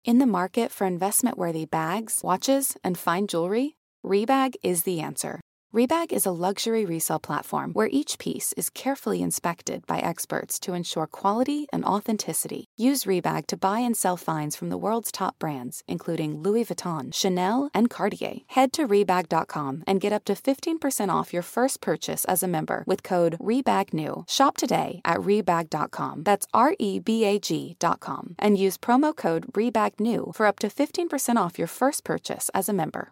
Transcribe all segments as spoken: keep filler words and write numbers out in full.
In the market for investment-worthy bags, watches, and fine jewelry, Rebag is the answer. Rebag is a luxury resale platform where each piece is carefully inspected by experts to ensure quality and authenticity. Use Rebag to buy and sell finds from the world's top brands, including Louis Vuitton, Chanel, and Cartier. Head to Rebag dot com and get up to fifteen percent off your first purchase as a member with code REBAGNEW. Shop today at Rebag dot com. That's R E B A G dot com. And use promo code REBAGNEW for up to fifteen percent off your first purchase as a member.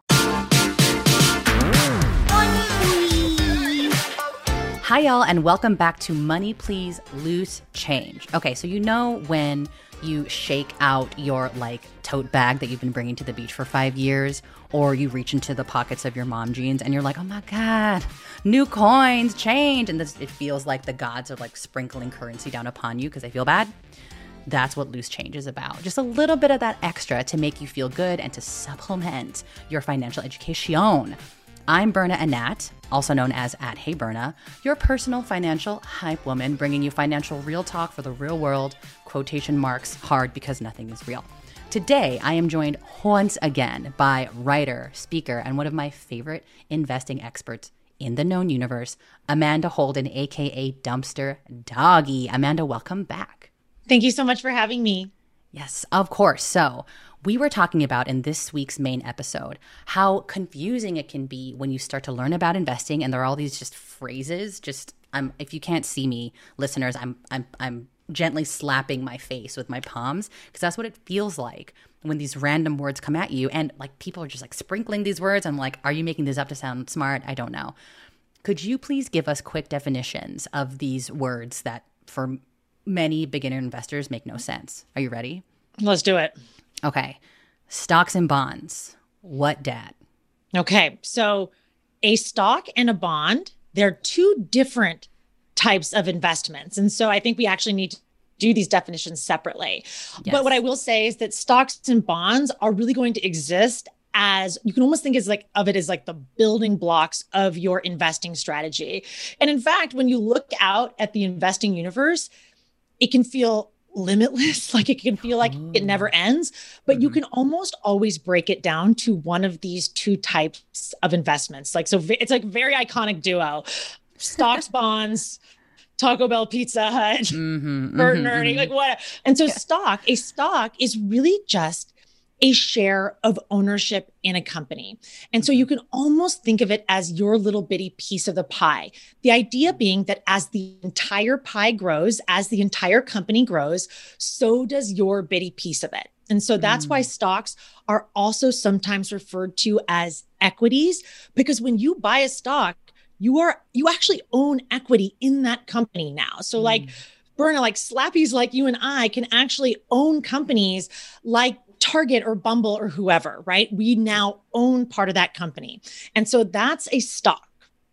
Hi, y'all, and welcome back to Money Please Loose Change. Okay, so you know when you shake out your, like, tote bag that you've been bringing to the beach for five years, or you reach into the pockets of your mom jeans and you're like, oh my God, new coins, change, and this, it feels like the gods are, like, sprinkling currency down upon you because they feel bad. That's what Loose Change is about. Just a little bit of that extra to make you feel good and to supplement your financial education. I'm Berna Anat, also known as at Hey Berna, your personal financial hype woman, bringing you financial real talk for the real world, quotation marks, hard because nothing is real. Today, I am joined once again by writer, speaker, and one of my favorite investing experts in the known universe, Amanda Holden, aka Dumpster Doggy. Amanda, welcome back. Thank you so much for having me. Yes, of course. So we were talking about in this week's main episode how confusing it can be when you start to learn about investing and there are all these just phrases. Just I'm if you can't see me, listeners, I'm I'm I'm gently slapping my face with my palms because that's what it feels like when these random words come at you and like people are just like sprinkling these words. I'm like, are you making this up to sound smart? I don't know. Could you please give us quick definitions of these words that for many beginner investors make no sense? Are you ready? Let's do it. Okay. Stocks and bonds. What dat? Okay. So a stock and a bond, they're two different types of investments. And so I think we actually need to do these definitions separately. Yes. But what I will say is that stocks and bonds are really going to exist as you can almost think as like of it as like the building blocks of your investing strategy. And in fact, when you look out at the investing universe, it can feel limitless, like it can feel like oh. it never ends, but mm-hmm. you can almost always break it down to one of these two types of investments. Like, so it's like very iconic duo, stocks, bonds, Taco Bell, Pizza Hut, mm-hmm, Bert and mm-hmm, Ernie, mm-hmm. like what? And so yeah. stock, a stock is really just a share of ownership in a company. And so you can almost think of it as your little bitty piece of the pie. The idea being that as the entire pie grows, as the entire company grows, so does your bitty piece of it. And so that's mm. why stocks are also sometimes referred to as equities, because when you buy a stock, you are, you actually own equity in that company now. So mm. like, Berna, like slappies like you and I can actually own companies like Target or Bumble or whoever, right? We now own part of that company. And so that's a stock.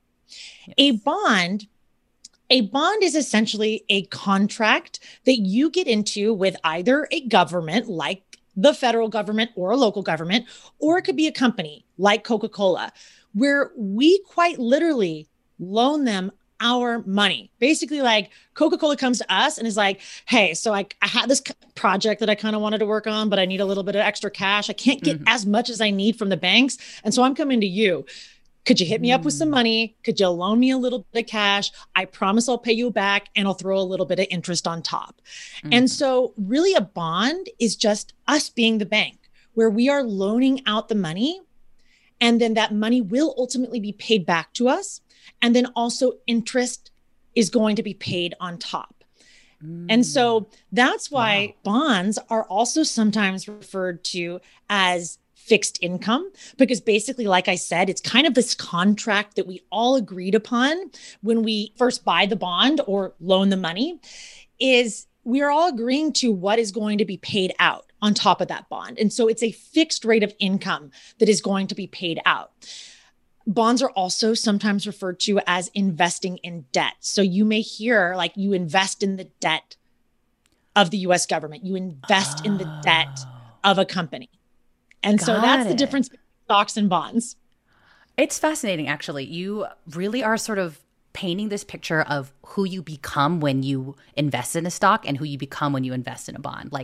Yes. A bond, a bond is essentially a contract that you get into with either a government like the federal government or a local government, or it could be a company like Coca-Cola, where we quite literally loan them our money. Basically, like Coca-Cola comes to us and is like, hey, so I, I had this project that I kind of wanted to work on, but I need a little bit of extra cash. I can't get mm-hmm. as much as I need from the banks. And so I'm coming to you. Could you hit me up with some money? Could you loan me a little bit of cash? I promise I'll pay you back and I'll throw a little bit of interest on top. Mm-hmm. And so really a bond is just us being the bank where we are loaning out the money and then that money will ultimately be paid back to us. And then also interest is going to be paid on top. Mm. And so that's why wow. bonds are also sometimes referred to as fixed income, because basically, like I said, it's kind of this contract that we all agreed upon when we first buy the bond or loan the money, is we are all agreeing to what is going to be paid out on top of that bond. And so it's a fixed rate of income that is going to be paid out. Bonds are also sometimes referred to as investing in debt. So you may hear like you invest in the debt of the U S government. You invest oh. in the debt of a company. And Got so that's it. The difference between stocks and bonds. It's fascinating, actually. You really are sort of painting this picture of who you become when you invest in a stock and who you become when you invest in a bond. Like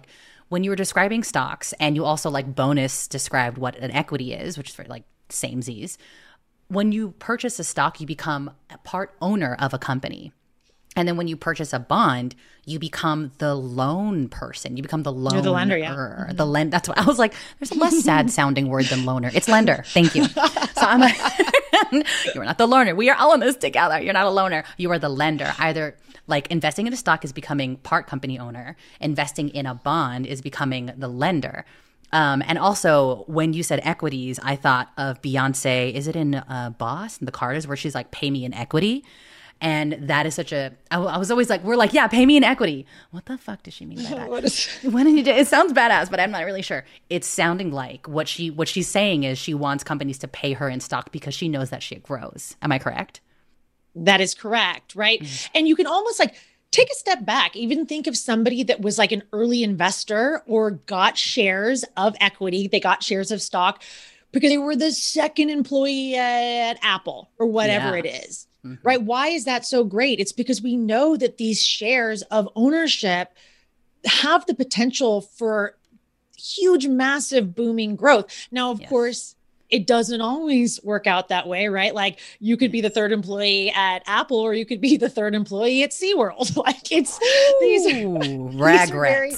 when you were describing stocks, and you also like bonus described what an equity is, which is very like samesies. When you purchase a stock, you become a part owner of a company. And then when you purchase a bond, you become the loan person. You become the loaner. You're the lender, yeah. Mm-hmm. The lend. That's what I was like. There's a less sad sounding word than loaner. It's lender. Thank you. So I'm like, you're not the loaner. We are all in this together. You're not a loaner. You are the lender. Either like investing in a stock is becoming part company owner. Investing in a bond is becoming the lender. Um, and also, when you said equities, I thought of Beyonce. Is it in uh, Boss, the Carters, where she's like, pay me in equity? And that is such a, I, I was always like, we're like, yeah, pay me in equity. What the fuck does she mean by that? What is, when did you do, it sounds badass, but I'm not really sure. It's sounding like what she, what she's saying is she wants companies to pay her in stock because she knows that shit grows. Am I correct? That is correct, right? Mm. And you can almost like take a step back, even think of somebody that was like an early investor or got shares of equity. They got shares of stock because they were the second employee at Apple or whatever yeah. it is. Mm-hmm. Right? Why is that so great? It's because we know that these shares of ownership have the potential for huge, massive, booming growth. Now, of yes. course, it doesn't always work out that way, right? Like you could be the third employee at Apple, or you could be the third employee at SeaWorld. Like it's Ooh, these are, these are very,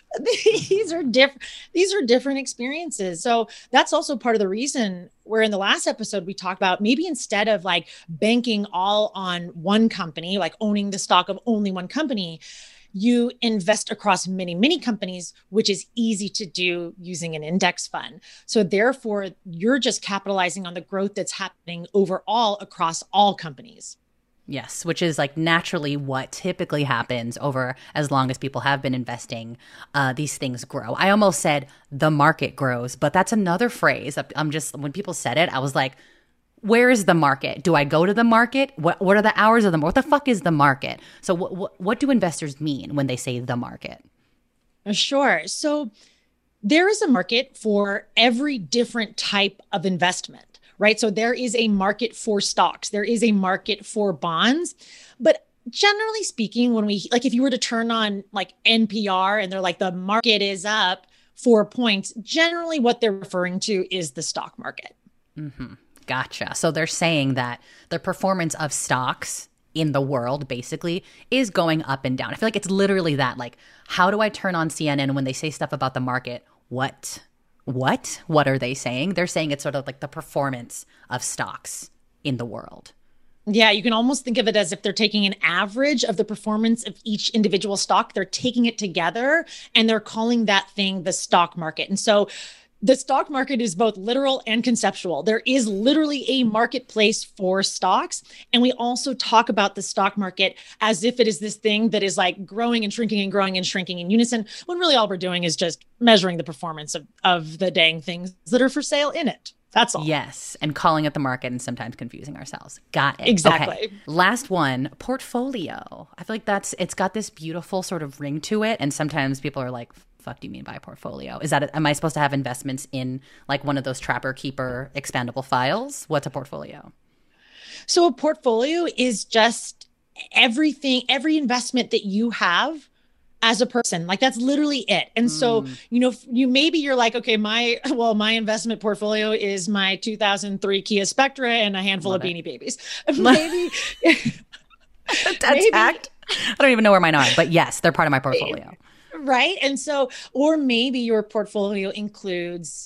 these are different. These are different experiences. So that's also part of the reason where in the last episode we talked about maybe instead of like banking all on one company, like owning the stock of only one company, you invest across many, many companies, which is easy to do using an index fund. So therefore, you're just capitalizing on the growth that's happening overall across all companies. Yes, which is like naturally what typically happens over as long as people have been investing, uh, these things grow. I almost said the market grows, but that's another phrase. I'm just, when people said it, I was like, where is the market? Do I go to the market? What What are the hours of the market? What the fuck is the market? So what what, what do investors mean when they say the market? Sure. So there is a market for every different type of investment, right? So there is a market for stocks. There is a market for bonds. But generally speaking, when we, like if you were to turn on like N P R and they're like, the market is up four points, generally what they're referring to is the stock market. Mm-hmm. Gotcha. So they're saying that the performance of stocks in the world basically is going up and down. I feel like it's literally that. Like, how do I turn on C N N when they say stuff about the market? What? What? What are they saying? They're saying it's sort of like the performance of stocks in the world. Yeah, you can almost think of it as if they're taking an average of the performance of each individual stock. They're taking it together and they're calling that thing the stock market. And so the stock market is both literal and conceptual. There is literally a marketplace for stocks. And we also talk about the stock market as if it is this thing that is like growing and shrinking and growing and shrinking in unison, when really all we're doing is just measuring the performance of, of the dang things that are for sale in it. That's all. Yes. And calling it the market and sometimes confusing ourselves. Got it. Exactly. Okay. Last one, portfolio. I feel like that's, it's got this beautiful sort of ring to it. And sometimes people are like, fuck do you mean by a portfolio? Is that, a, am I supposed to have investments in like one of those Trapper Keeper expandable files? What's a portfolio? So a portfolio is just everything, every investment that you have as a person. Like that's literally it. And mm. so, you know, you maybe you're like, okay, my, well, my investment portfolio is my two thousand three Kia Spectra and a handful Love of it. Beanie Babies. Maybe. That's maybe, hacked. I don't even know where mine are, but yes, they're part of my portfolio. Right. And so, or maybe your portfolio includes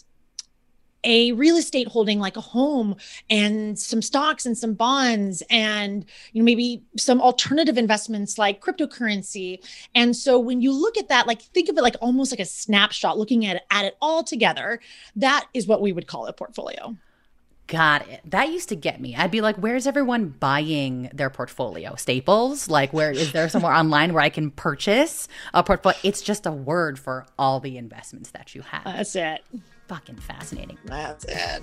a real estate holding like a home and some stocks and some bonds and, you know, maybe some alternative investments like cryptocurrency. And so when you look at that, like think of it like almost like a snapshot, looking at it, at it all together, that is what we would call a portfolio. Got it. That used to get me. I'd be like, where's everyone buying their portfolio? Staples? Like, where is there somewhere online where I can purchase a portfolio? It's just a word for all the investments that you have. That's it. Fucking fascinating. That's it.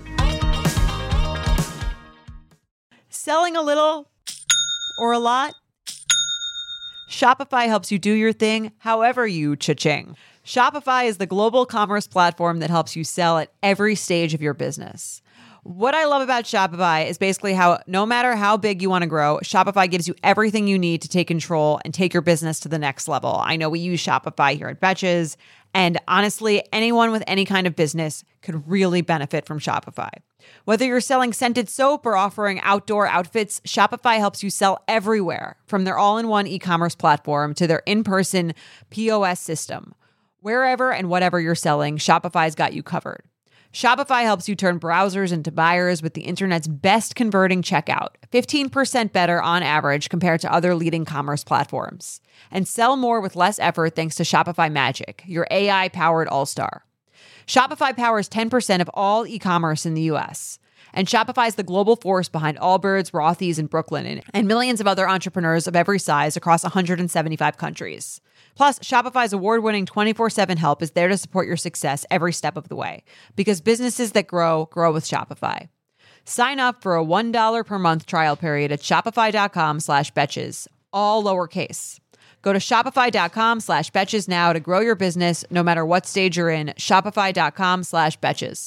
Selling a little or a lot? Shopify helps you do your thing however you cha-ching. Shopify is the global commerce platform that helps you sell at every stage of your business. What I love about Shopify is basically how no matter how big you want to grow, Shopify gives you everything you need to take control and take your business to the next level. I know we use Shopify here at Betches, And honestly, anyone with any kind of business could really benefit from Shopify. Whether you're selling scented soap or offering outdoor outfits, Shopify helps you sell everywhere, from their all-in-one e-commerce platform to their in-person P O S system. Wherever and whatever you're selling, Shopify's got you covered. Shopify helps you turn browsers into buyers with the internet's best converting checkout, fifteen percent better on average compared to other leading commerce platforms. And sell more with less effort thanks to Shopify Magic, your A I-powered all-star. Shopify powers ten percent of all e-commerce in the U S. And Shopify is the global force behind Allbirds, Rothy's, and Brooklyn, and millions of other entrepreneurs of every size across one hundred seventy-five countries. Plus, Shopify's award-winning twenty-four seven help is there to support your success every step of the way. Because businesses that grow, grow with Shopify. Sign up for a one dollar per month trial period at shopify.com slash betches, all lowercase. Go to shopify.com slash betches now to grow your business no matter what stage you're in. Shopify.com slash betches.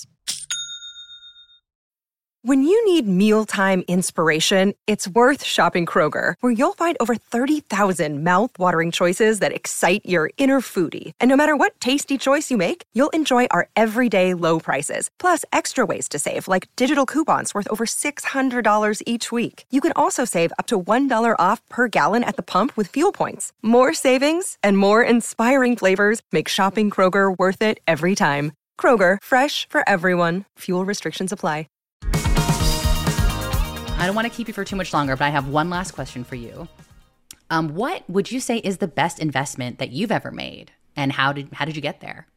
When you need mealtime inspiration, it's worth shopping Kroger, where you'll find over thirty thousand mouth-watering choices that excite your inner foodie. And no matter what tasty choice you make, you'll enjoy our everyday low prices, plus extra ways to save, like digital coupons worth over six hundred dollars each week. You can also save up to one dollar off per gallon at the pump with fuel points. More savings and more inspiring flavors make shopping Kroger worth it every time. Kroger, fresh for everyone. Fuel restrictions apply. I don't want to keep you for too much longer, but I have one last question for you. Um, what would you say is the best investment that you've ever made, and how did how did you get there?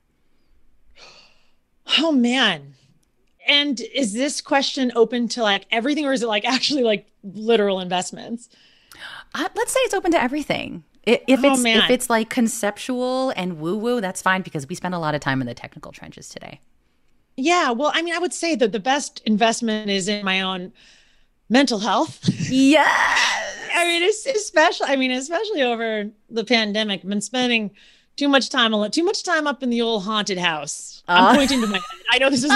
Oh man. And is this question open to like everything, or is it like actually like literal investments? Uh, let's say it's open to everything. If it's oh, man. if it's like conceptual and woo woo, that's fine, because we spend a lot of time in the technical trenches today. Yeah, well, I mean, I would say that the best investment is in my own mental health. Yeah. I mean, it's especially, I mean, especially over the pandemic, I've been spending too much time, alone, too much time up in the old haunted house. Uh, I'm pointing to my head. I know this is a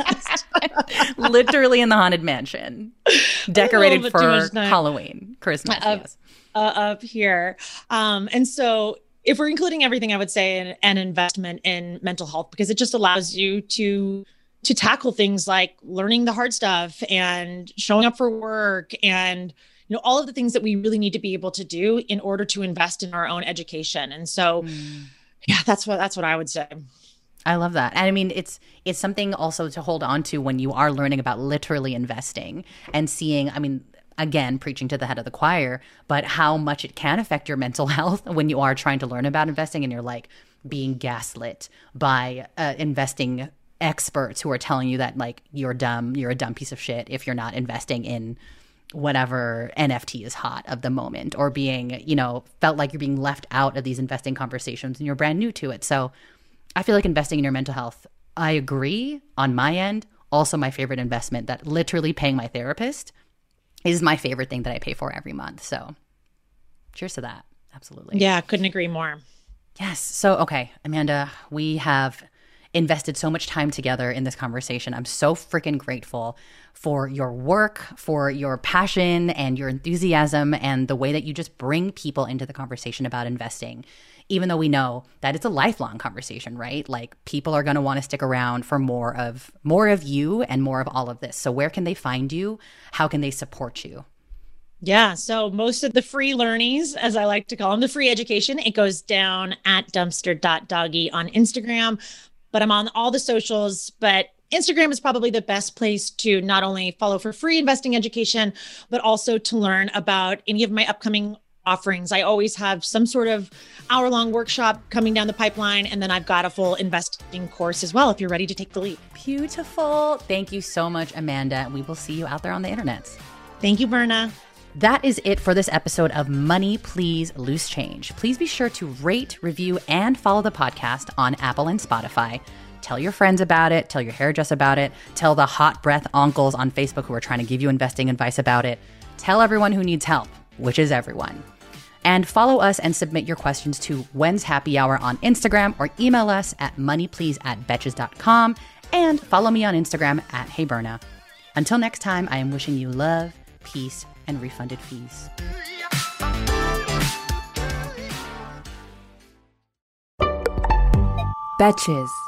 podcast. Literally in the haunted mansion. Decorated for Halloween, Christmas, uh, yes. Uh, up here. Um, and so if we're including everything, I would say an, an investment in mental health, because it just allows you to to tackle things like learning the hard stuff and showing up for work and, you know, all of the things that we really need to be able to do in order to invest in our own education. And so, mm. yeah, that's what, that's what I would say. I love that. And I mean, it's, it's something also to hold on to when you are learning about literally investing and seeing, I mean, again, preaching to the head of the choir, but how much it can affect your mental health when you are trying to learn about investing and you're like being gaslit by uh, investing experts who are telling you that like you're dumb, you're a dumb piece of shit if you're not investing in whatever N F T is hot of the moment, or being, you know, felt like you're being left out of these investing conversations and you're brand new to it. So I feel like investing in your mental health, I agree on my end. Also my favorite investment, that literally paying my therapist is my favorite thing that I pay for every month. So cheers to that. Absolutely. Yeah, couldn't agree more. Yes. So, okay, Amanda, we have invested so much time together in this conversation. I'm so freaking grateful for your work, for your passion and your enthusiasm, and the way that you just bring people into the conversation about investing, even though we know that it's a lifelong conversation, right? Like people are going to want to stick around for more of more of you and more of all of this. So where can they find you? How can they support you? Yeah. So most of the free learnings, as I like to call them, the free education, it goes down at dumpster dot doggy on Instagram. But I'm on all the socials, but Instagram is probably the best place to not only follow for free investing education, but also to learn about any of my upcoming offerings. I always have some sort of hour-long workshop coming down the pipeline, and then I've got a full investing course as well if you're ready to take the leap. Beautiful. Thank you so much, Amanda. We will see you out there on the internet. Thank you, Berna. That is it for this episode of Money Please Loose Change. Please be sure to rate, review, and follow the podcast on Apple and Spotify. Tell your friends about it. Tell your hairdresser about it. Tell the hot breath uncles on Facebook who are trying to give you investing advice about it. Tell everyone who needs help, which is everyone. And follow us and submit your questions to When's Happy Hour on Instagram, or email us at moneyplease at betches dot com, and follow me on Instagram at HeyBerna. Until next time, I am wishing you love, peace, and refunded fees. Betches.